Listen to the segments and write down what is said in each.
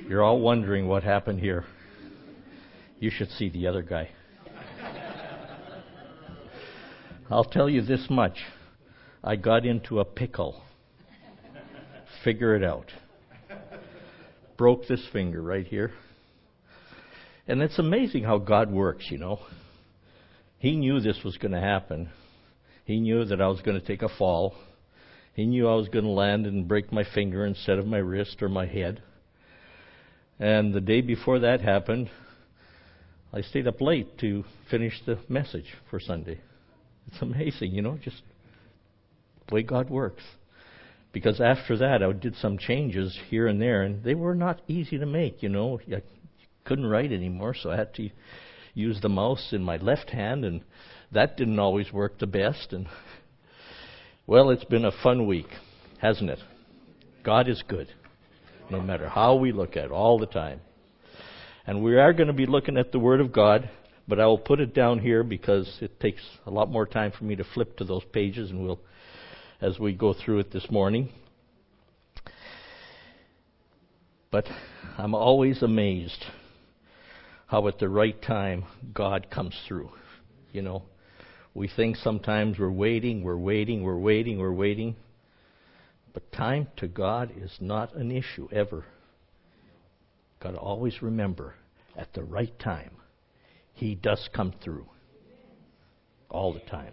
You're all wondering what happened here. You should see the other guy. I'll tell you this much. I got into a pickle. Figure it out. Broke this finger right here. And it's amazing how God works, you know. He knew this was going to happen. He knew that I was going to take a fall. He knew I was going to land and break my finger instead of my wrist or my head. And the day before that happened, I stayed up late to finish the message for Sunday. It's amazing, you know, just the way God works. Because after that, I did some changes here and there, and they were not easy to make, you know. I couldn't write anymore, so I had to use the mouse in my left hand, and that didn't always work the best. And well, it's been a fun week, hasn't it? God is good, no matter how we look at it, all the time. And we are going to be looking at the Word of God, but I will put it down here because it takes a lot more time for me to flip to those pages, and we'll, as we go through it this morning. But I'm always amazed how at the right time God comes through. You know, we think sometimes we're waiting. But time to God is not an issue ever. Got to always remember, at the right time, He does come through. All the time.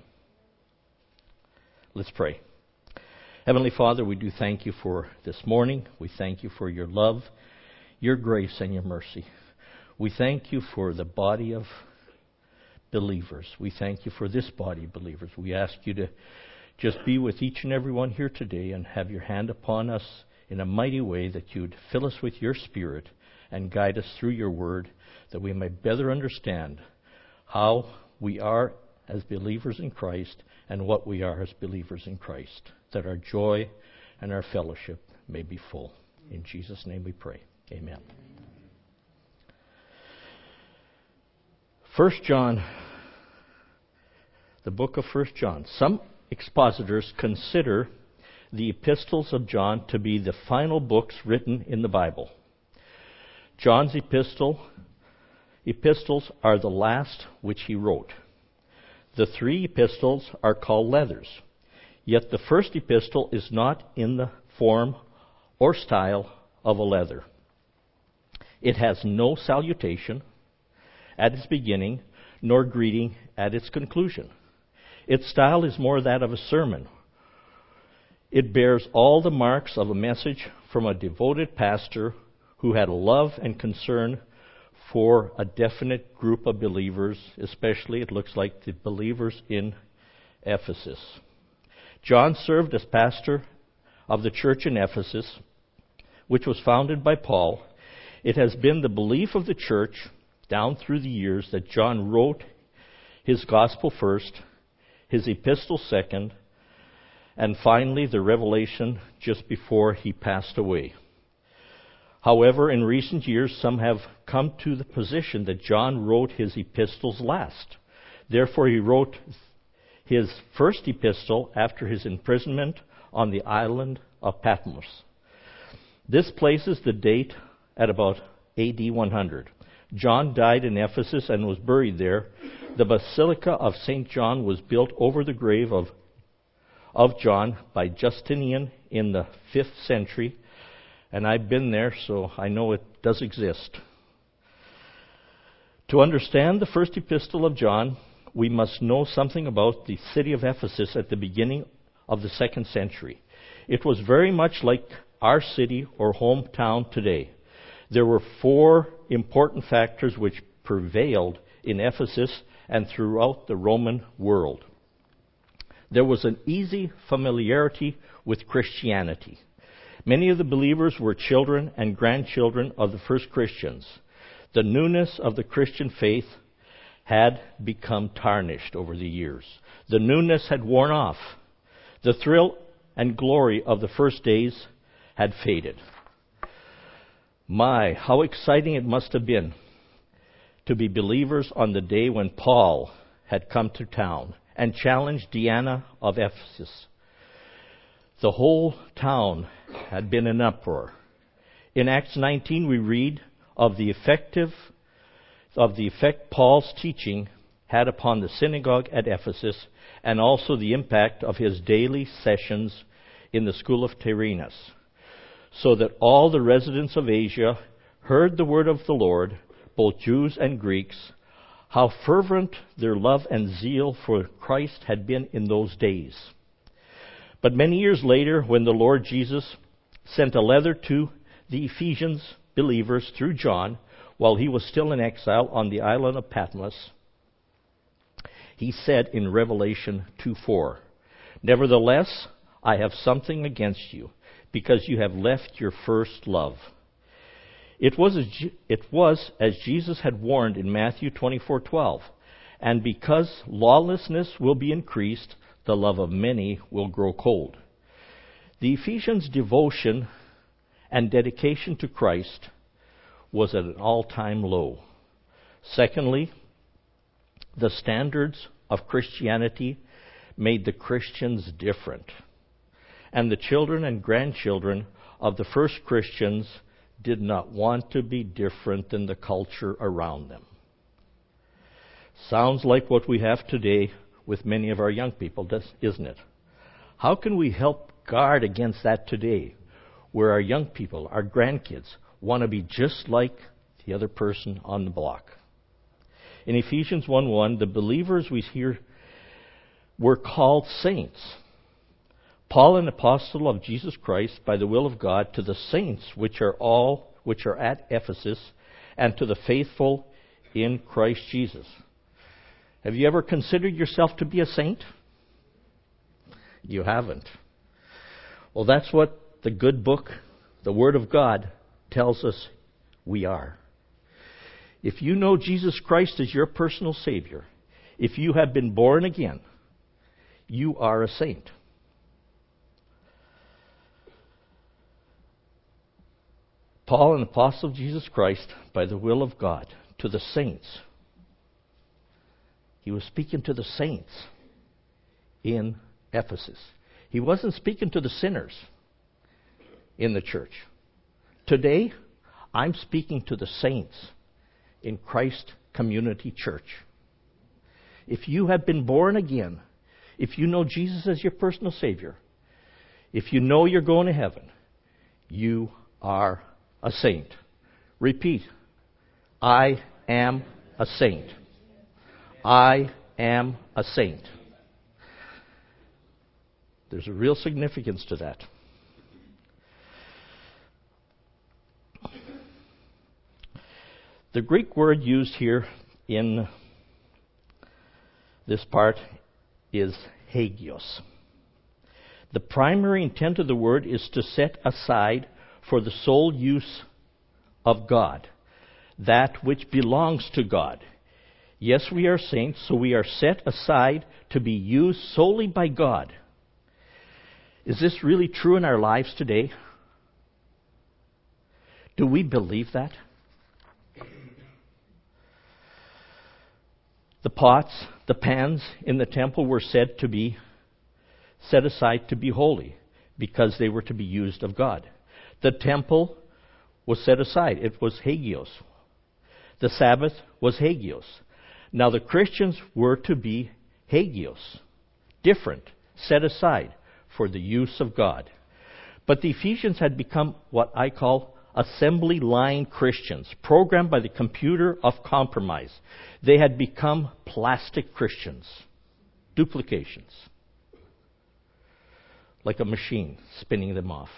Let's pray. Heavenly Father, we do thank You for this morning. We thank You for Your love, Your grace, and Your mercy. We thank You for the body of believers. We thank You for this body of believers. We ask You to just be with each and every one here today and have Your hand upon us in a mighty way, that You'd fill us with Your Spirit and guide us through Your Word, that we may better understand how we are as believers in Christ and what we are as believers in Christ, that our joy and our fellowship may be full. In Jesus' name we pray. Amen. 1 John, the book of 1 John. Some expositors consider the epistles of John to be the final books written in the Bible. John's epistles are the last which he wrote. The 3 epistles are called letters. Yet the first epistle is not in the form or style of a letter. It has no salutation at its beginning, nor greeting at its conclusion. Its style is more that of a sermon. It bears all the marks of a message from a devoted pastor who had a love and concern for a definite group of believers, especially it looks like the believers in Ephesus. John served as pastor of the church in Ephesus, which was founded by Paul. It has been the belief of the church down through the years that John wrote his gospel first, his epistle second, and finally the revelation just before he passed away. However, in recent years, some have come to the position that John wrote his epistles last. Therefore, he wrote his first epistle after his imprisonment on the island of Patmos. This places the date at about AD 100. John died in Ephesus and was buried there. The Basilica of St. John was built over the grave of John by Justinian in the 5th century. And I've been there, so I know it does exist. To understand the first epistle of John, we must know something about the city of Ephesus at the beginning of the 2nd century. It was very much like our city or hometown today. There were 4 important factors which prevailed in Ephesus and throughout the Roman world. There was an easy familiarity with Christianity. Many of the believers were children and grandchildren of the first Christians. The newness of the Christian faith had become tarnished over the years. The newness had worn off. The thrill and glory of the first days had faded. My, how exciting it must have been to be believers on the day when Paul had come to town and challenged Diana of Ephesus. The whole town had been in uproar. In Acts 19, we read of the effect Paul's teaching had upon the synagogue at Ephesus, and also the impact of his daily sessions in the school of Tyrannus, so that all the residents of Asia heard the word of the Lord, both Jews and Greeks, how fervent their love and zeal for Christ had been in those days. But many years later, when the Lord Jesus sent a letter to the Ephesians believers through John, while he was still in exile on the island of Patmos, he said in Revelation 2:4, "Nevertheless, I have something against you, because you have left your first love." It was as Jesus had warned in Matthew 24:12, "And because lawlessness will be increased, the love of many will grow cold." The Ephesians' devotion and dedication to Christ was at an all-time low. Secondly, the standards of Christianity made the Christians different, and the children and grandchildren of the first Christians did not want to be different than the culture around them. Sounds like what we have today with many of our young people, isn't it? How can we help guard against that today, where our young people, our grandkids, want to be just like the other person on the block? In Ephesians 1:1, the believers we hear were called saints. Paul, an apostle of Jesus Christ, by the will of God, to the saints which are at Ephesus, and to the faithful in Christ Jesus. Have you ever considered yourself to be a saint? You haven't. Well, that's what the good book, the Word of God, tells us we are. If you know Jesus Christ as your personal Savior, if you have been born again, you are a saint. Paul, an apostle of Jesus Christ, by the will of God, to the saints. He was speaking to the saints in Ephesus. He wasn't speaking to the sinners in the church. Today, I'm speaking to the saints in Christ Community Church. If you have been born again, if you know Jesus as your personal Savior, if you know you're going to heaven, you are a saint. Repeat. I am a saint. I am a saint. There's a real significance to that. The Greek word used here in this part is hagios. The primary intent of the word is to set aside for the sole use of God, that which belongs to God. Yes, we are saints, so we are set aside to be used solely by God. Is this really true in our lives today? Do we believe that? The pots, the pans in the temple were said to be set aside to be holy because they were to be used of God. The temple was set aside. It was hagios. The Sabbath was hagios. Now the Christians were to be hagios, different, set aside for the use of God. But the Ephesians had become what I call assembly line Christians, programmed by the computer of compromise. They had become plastic Christians, duplications, like a machine spinning them off.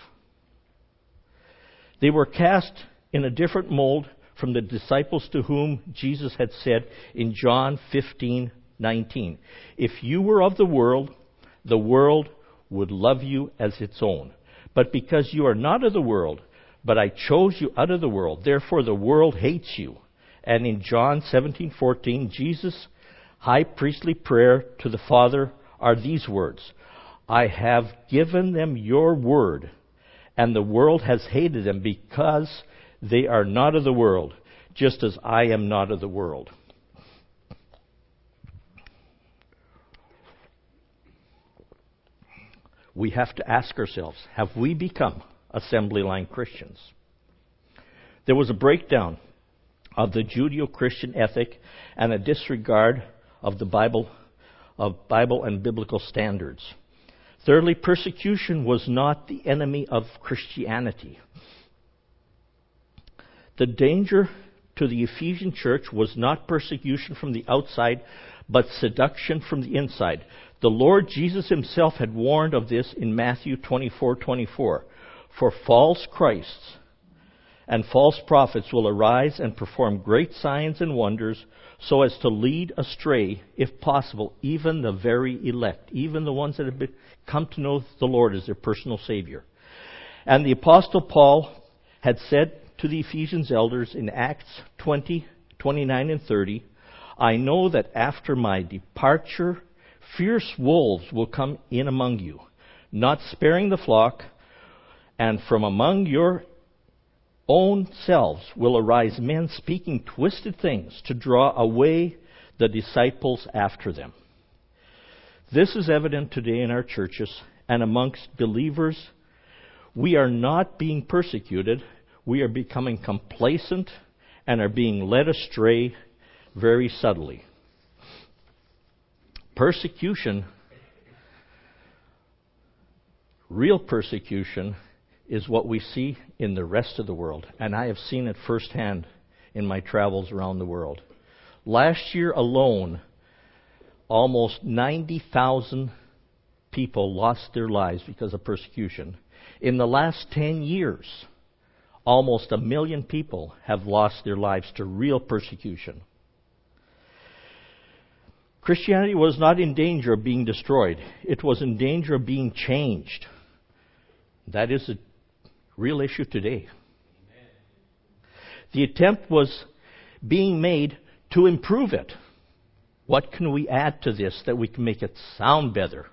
They were cast in a different mold from the disciples to whom Jesus had said in John 15:19, "If you were of the world would love you as its own. But because you are not of the world, but I chose you out of the world, therefore the world hates you." And in John 17:14, Jesus' high priestly prayer to the Father are these words, "I have given them your word, and the world has hated them because they are not of the world, just as I am not of the world." We have to ask ourselves, have we become assembly line Christians? There was a breakdown of the Judeo-Christian ethic and a disregard of the Bible and biblical standards. Thirdly, persecution was not the enemy of Christianity. The danger to the Ephesian church was not persecution from the outside, but seduction from the inside. The Lord Jesus himself had warned of this in Matthew 24:24. For false Christs and false prophets will arise and perform great signs and wonders, so as to lead astray, if possible, even the very elect, even the ones that have come to know the Lord as their personal Savior. And the Apostle Paul had said to the Ephesians elders in Acts 20:29 and 30, I know that after my departure, fierce wolves will come in among you, not sparing the flock, and from among your own selves will arise men speaking twisted things to draw away the disciples after them. This is evident today in our churches and amongst believers. We are not being persecuted. We are becoming complacent and are being led astray very subtly. Persecution, real persecution, is what we see in the rest of the world. And I have seen it firsthand in my travels around the world. Last year alone, almost 90,000 people lost their lives because of persecution. In the last 10 years, almost 1 million people have lost their lives to real persecution. Christianity was not in danger of being destroyed. It was in danger of being changed. That is a real issue today. Amen. The attempt was being made to improve it. What can we add to this that we can make it sound better?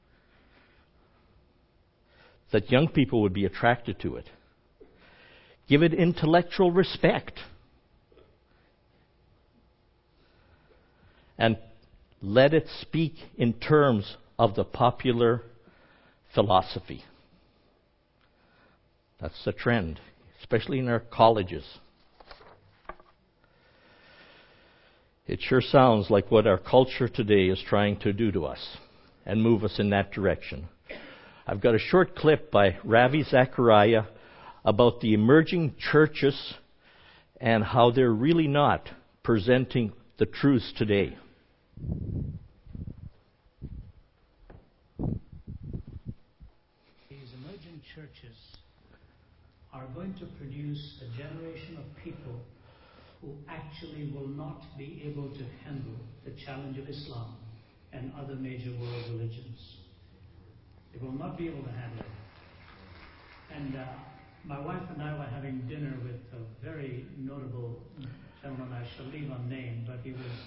That young people would be attracted to it. Give it intellectual respect. And let it speak in terms of the popular philosophy. That's the trend, especially in our colleges. It sure sounds like what our culture today is trying to do to us and move us in that direction. I've got a short clip by Ravi Zachariah about the emerging churches and how they're really not presenting the truths today. These emerging churches are going to produce a generation of people who actually will not be able to handle the challenge of Islam and other major world religions. They will not be able to handle it. And my wife and I were having dinner with a very notable gentleman. I shall leave unnamed, but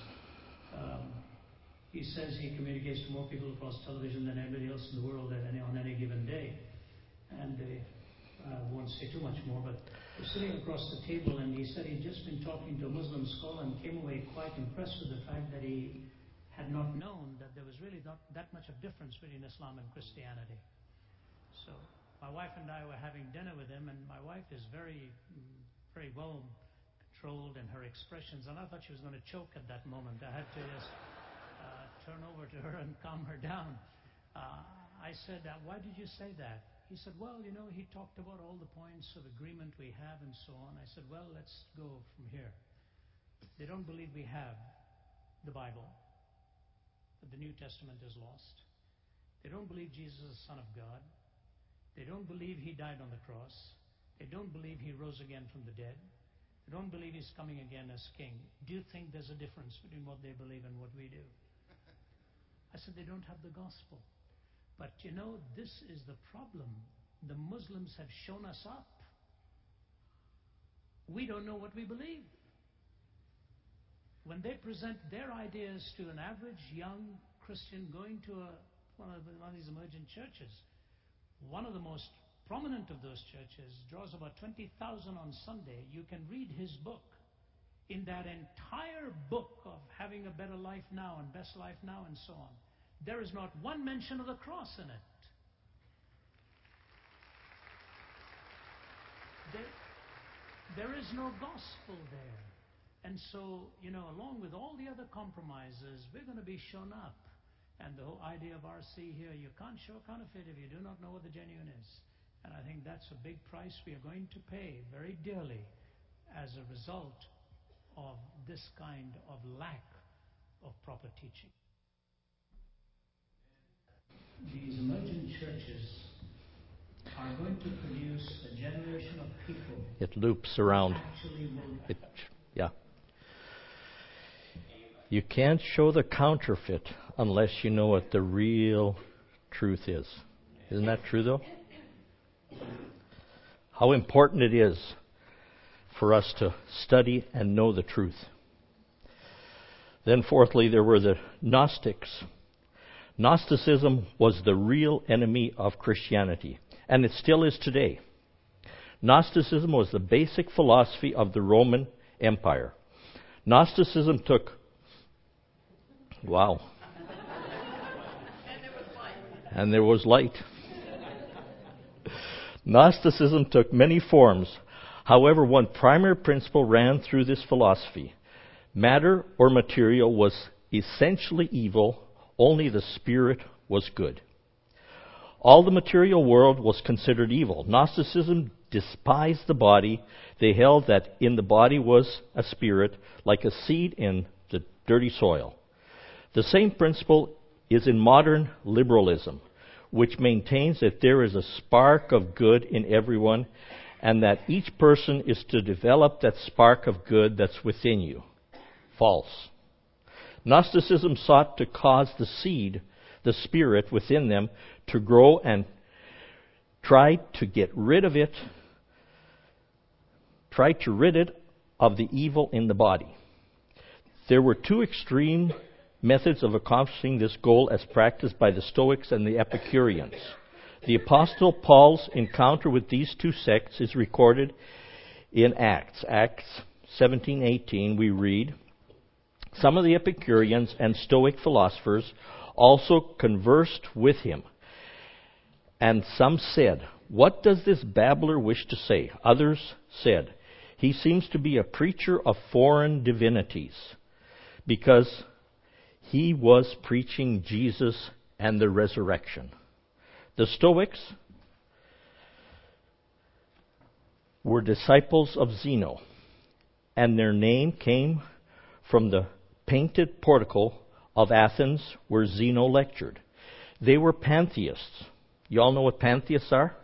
he says he communicates to more people across television than anybody else in the world on any given day. And I won't say too much more, but we're sitting across the table, and he said he'd just been talking to a Muslim scholar and came away quite impressed with the fact that he had not known that there was really not that much of difference between Islam and Christianity. So my wife and I were having dinner with him, and my wife is very, very well controlled in her expressions, and I thought she was going to choke at that moment. I had to just turn over to her and calm her down. I said, why did you say that? He said, well, he talked about all the points of agreement we have and so on. I said, well, let's go from here. They don't believe we have the Bible, that the New Testament is lost. They don't believe Jesus is the Son of God. They don't believe he died on the cross. They don't believe he rose again from the dead. They don't believe he's coming again as king. Do you think there's a difference between what they believe and what we do? I said, they don't have the gospel. But this is the problem. The Muslims have shown us up. We don't know what we believe. When they present their ideas to an average young Christian going to one of these emergent churches, one of the most prominent of those churches draws about 20,000 on Sunday. You can read his book. In that entire book of having a better life now and best life now and so on, there is not one mention of the cross in it. There is no gospel there. And so, along with all the other compromises, we're going to be shown up. And the whole idea of RC here, you can't show counterfeit if you do not know what the genuine is. And I think that's a big price we are going to pay very dearly as a result of this kind of lack of proper teaching. These emergent churches are going to produce a generation of people. It loops around. Yeah. You can't show the counterfeit unless you know what the real truth is. Isn't that true, though? How important it is for us to study and know the truth. Then fourthly, there were the Gnostics. Gnosticism was the real enemy of Christianity, and it still is today. Gnosticism was the basic philosophy of the Roman Empire. Gnosticism took... Wow. And there was light. Gnosticism took many forms. However, one primary principle ran through this philosophy. Matter or material was essentially evil, only the spirit was good. All the material world was considered evil. Gnosticism despised the body. They held that in the body was a spirit, like a seed in the dirty soil. The same principle is in modern liberalism, which maintains that there is a spark of good in everyone and that each person is to develop that spark of good that's within you. False. Gnosticism sought to cause the seed, the spirit within them, to grow and try to rid it of the evil in the body. There were two extreme methods of accomplishing this goal as practiced by the Stoics and the Epicureans. The Apostle Paul's encounter with these two sects is recorded in Acts 17:18. We read, "Some of the Epicureans and Stoic philosophers also conversed with him, and some said, 'What does this babbler wish to say?' Others said, 'He seems to be a preacher of foreign divinities,' because he was preaching Jesus and the resurrection." The Stoics were disciples of Zeno, and their name came from the painted portico of Athens where Zeno lectured. They were pantheists. You all know what pantheists are?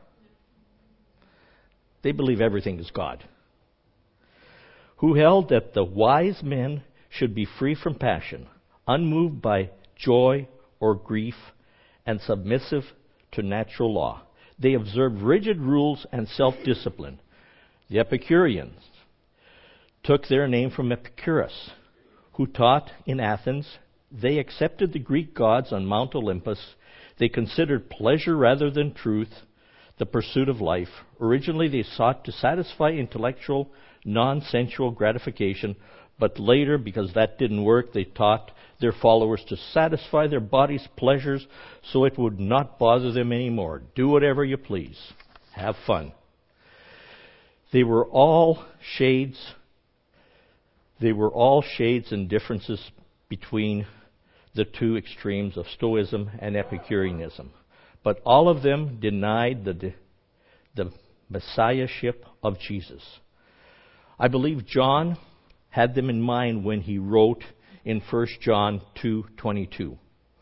They believe everything is God. Who held that the wise men should be free from passion, unmoved by joy or grief, and submissive to natural law. They observed rigid rules and self-discipline. The Epicureans took their name from Epicurus, who taught in Athens. They accepted the Greek gods on Mount Olympus. They considered pleasure rather than truth the pursuit of life. Originally, they sought to satisfy intellectual, non-sensual gratification, but later, because that didn't work, they taught their followers to satisfy their body's pleasures so it would not bother them anymore. Do whatever you please. Have fun. They were all shades and differences between the two extremes of Stoicism and Epicureanism. But all of them denied the messiahship of Jesus. I believe John had them in mind when he wrote in 1 John 2:22.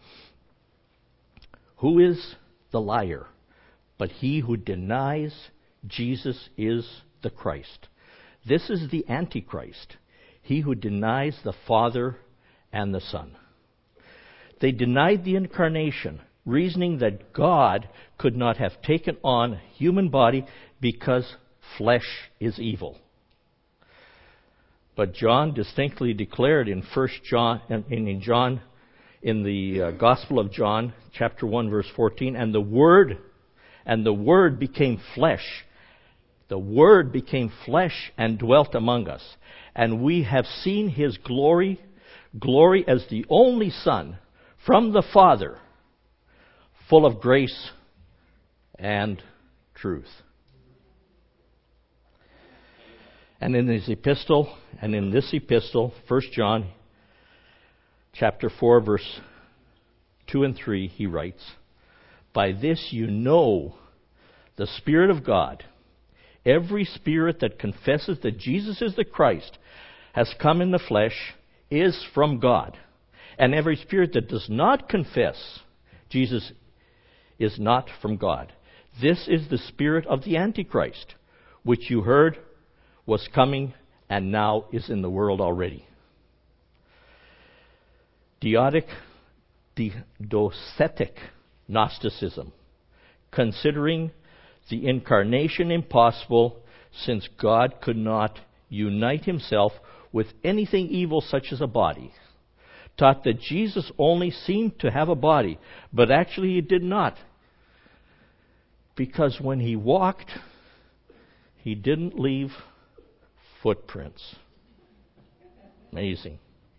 "Who is the liar? But he who denies Jesus is the Christ. This is the Antichrist, he who denies the Father and the Son." They denied the incarnation, reasoning that God could not have taken on a human body because flesh is evil. But John distinctly declared in the Gospel of John, chapter 1, verse 14, and the Word became flesh. The Word became flesh and dwelt among us. And we have seen his glory as the only Son from the Father, full of grace and truth. And in his epistle, and in this epistle, 1 John chapter 4, verse 2 and 3, he writes, "By this you know the Spirit of God. Every spirit that confesses that Jesus is the Christ has come in the flesh is from God. And every spirit that does not confess Jesus is not from God. This is the spirit of the Antichrist, which you heard was coming and now is in the world already." Docetic Gnosticism, considering the incarnation impossible since God could not unite himself with anything evil such as a body, taught that Jesus only seemed to have a body, but actually he did not. Because when he walked, he didn't leave footprints. Amazing.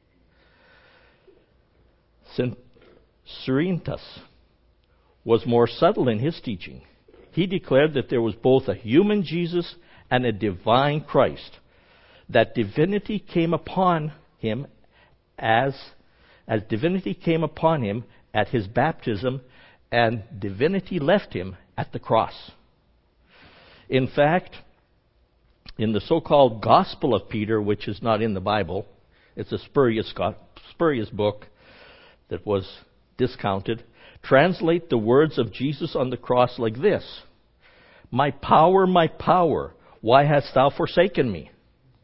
Cerinthus was more subtle in his teaching. He declared that there was both a human Jesus and a divine Christ, that divinity came upon him as divinity came upon him at his baptism, and divinity left him at the cross. In fact, in the so-called Gospel of Peter, which is not in the Bible, it's a spurious book that was discounted, translate the words of Jesus on the cross like this: my power, why hast thou forsaken me?"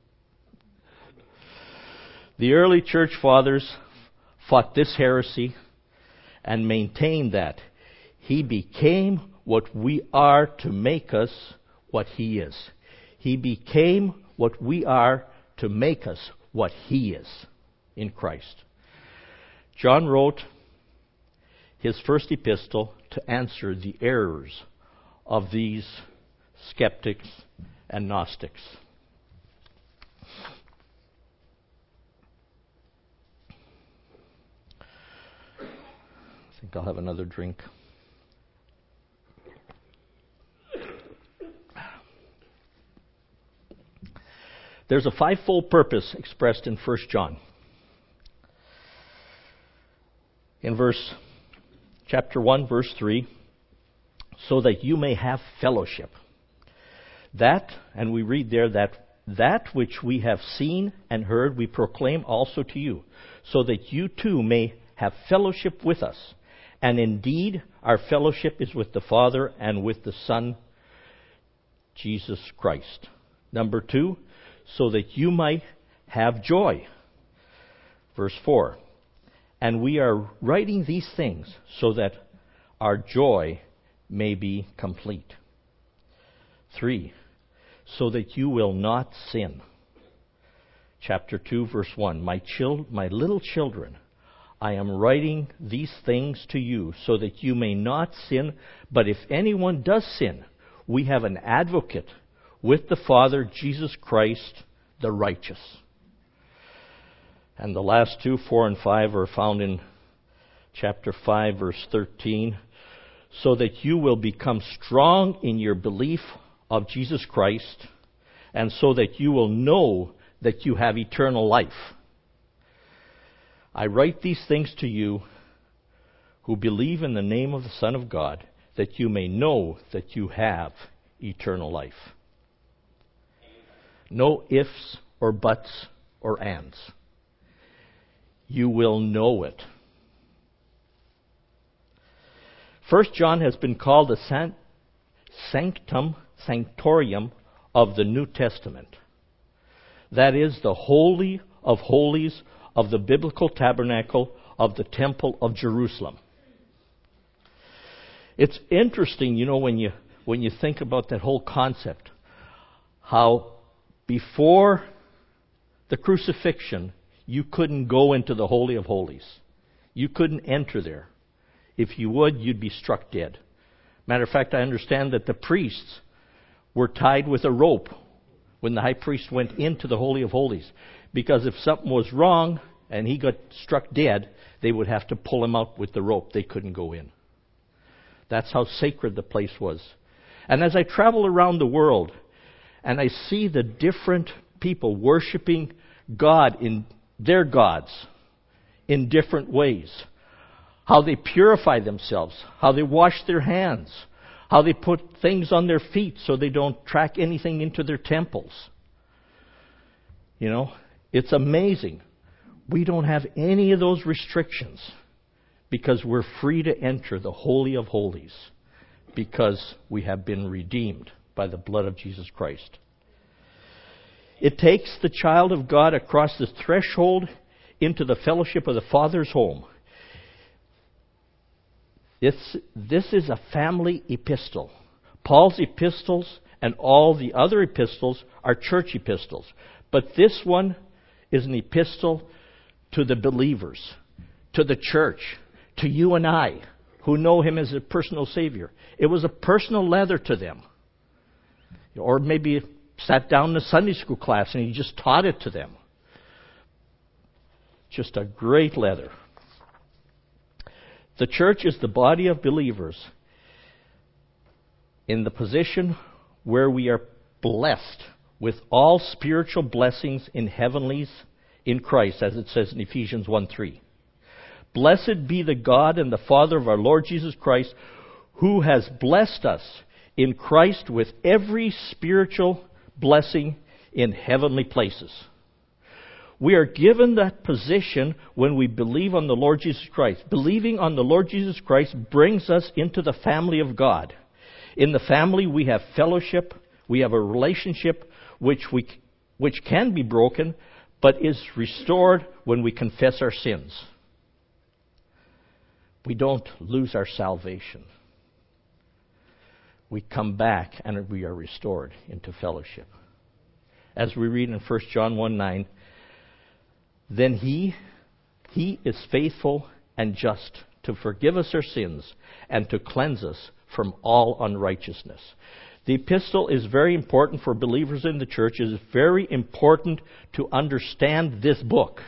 The early church fathers fought this heresy and maintained that he became what we are to make us what he is. He became what we are to make us what he is in Christ. John wrote his first epistle to answer the errors of these skeptics and Gnostics. I think I'll have another drink. There's a fivefold purpose expressed in 1 John. In chapter 1, verse 3, so that you may have fellowship. That, and we read there that which we have seen and heard we proclaim also to you, so that you too may have fellowship with us. And indeed, our fellowship is with the Father and with the Son, Jesus Christ. Number 2, so that you might have joy. Verse 4, and we are writing these things so that our joy may be complete. 3, so that you will not sin. Chapter 2, verse 1, my little children, I am writing these things to you so that you may not sin. But if anyone does sin, we have an advocate with the Father, Jesus Christ, the righteous. And the last 2, 4 and 5, are found in chapter 5, verse 13. So that you will become strong in your belief of Jesus Christ, and so that you will know that you have eternal life. I write these things to you who believe in the name of the Son of God, that you may know that you have eternal life. No ifs or buts or ands. You will know it. 1 John has been called the sanctum sanctorium of the New Testament. That is the holy of holies of the biblical tabernacle of the Temple of Jerusalem. It's interesting, when you think about that whole concept, how before the crucifixion, you couldn't go into the Holy of Holies. You couldn't enter there. If you would, you'd be struck dead. Matter of fact, I understand that the priests were tied with a rope when the high priest went into the Holy of Holies. Because if something was wrong and he got struck dead, they would have to pull him out with the rope. They couldn't go in. That's how sacred the place was. And as I travel around the world and I see the different people worshiping God in their gods in different ways. How they purify themselves, how they wash their hands, how they put things on their feet so they don't track anything into their temples. You know, it's amazing. We don't have any of those restrictions because we're free to enter the Holy of Holies because we have been redeemed by the blood of Jesus Christ. It takes the child of God across the threshold into the fellowship of the Father's home. This is a family epistle. Paul's epistles and all the other epistles are church epistles. But this one is an epistle to the believers, to the church, to you and I, who know Him as a personal Savior. It was a personal letter to them. Or maybe sat down in a Sunday school class and he just taught it to them. Just a great letter. The church is the body of believers in the position where we are blessed with all spiritual blessings in heavenlies in Christ, as it says in Ephesians 1:3. Blessed be the God and the Father of our Lord Jesus Christ, who has blessed us in Christ with every spiritual blessing in heavenly places. We are given that position when we believe on the Lord Jesus Christ. Believing on the Lord Jesus Christ brings us into the family of God. In the family we have fellowship, we have a relationship which can be broken, but is restored when we confess our sins. We don't lose our salvation. We come back and we are restored into fellowship. As we read in 1 John 1:9, then he is faithful and just to forgive us our sins and to cleanse us from all unrighteousness. The epistle is very important for believers in the church. It is very important to understand this book.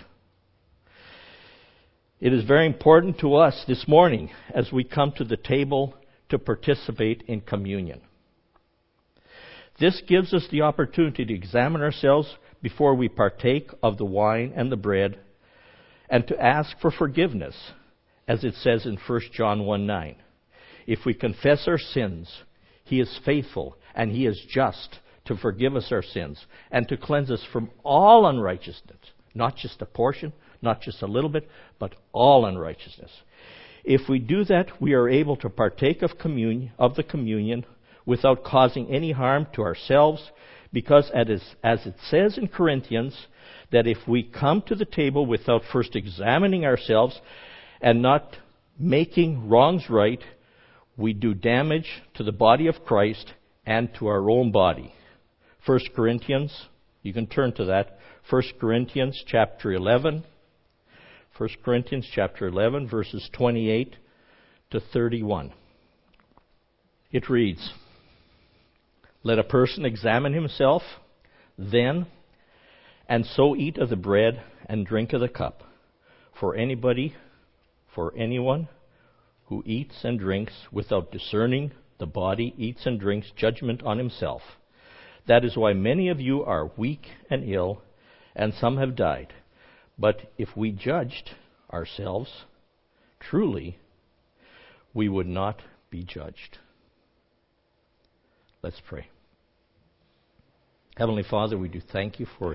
It is very important to us this morning as we come to the table to participate in communion. This gives us the opportunity to examine ourselves before we partake of the wine and the bread, and to ask for forgiveness, as it says in 1 John 1:9. If we confess our sins, He is faithful and He is just to forgive us our sins and to cleanse us from all unrighteousness. Not just a portion, not just a little bit, but all unrighteousness. If we do that, we are able to partake of the communion without causing any harm to ourselves, because as it says in Corinthians, that if we come to the table without first examining ourselves and not making wrongs right, we do damage to the body of Christ and to our own body. 1 Corinthians, you can turn to that. 1 Corinthians chapter 11. 1 Corinthians chapter 11, verses 28 to 31. It reads, let a person examine himself then, and so eat of the bread and drink of the cup. For anyone who eats and drinks without discerning the body eats and drinks judgment on himself. That is why many of you are weak and ill, and some have died. But if we judged ourselves, truly, we would not be judged. Let's pray. Heavenly Father, we do thank you for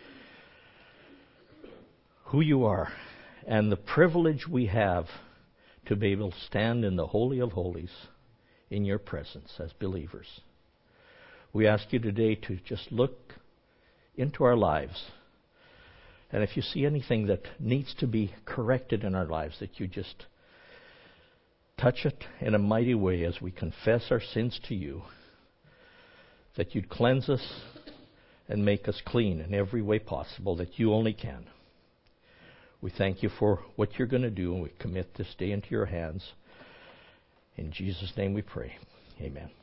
who you are and the privilege we have to be able to stand in the Holy of Holies in your presence as believers. We ask you today to just look into our lives. And if you see anything that needs to be corrected in our lives, that you just touch it in a mighty way as we confess our sins to you, that you'd cleanse us and make us clean in every way possible that you only can. We thank you for what you're going to do, and we commit this day into your hands. In Jesus' name we pray. Amen.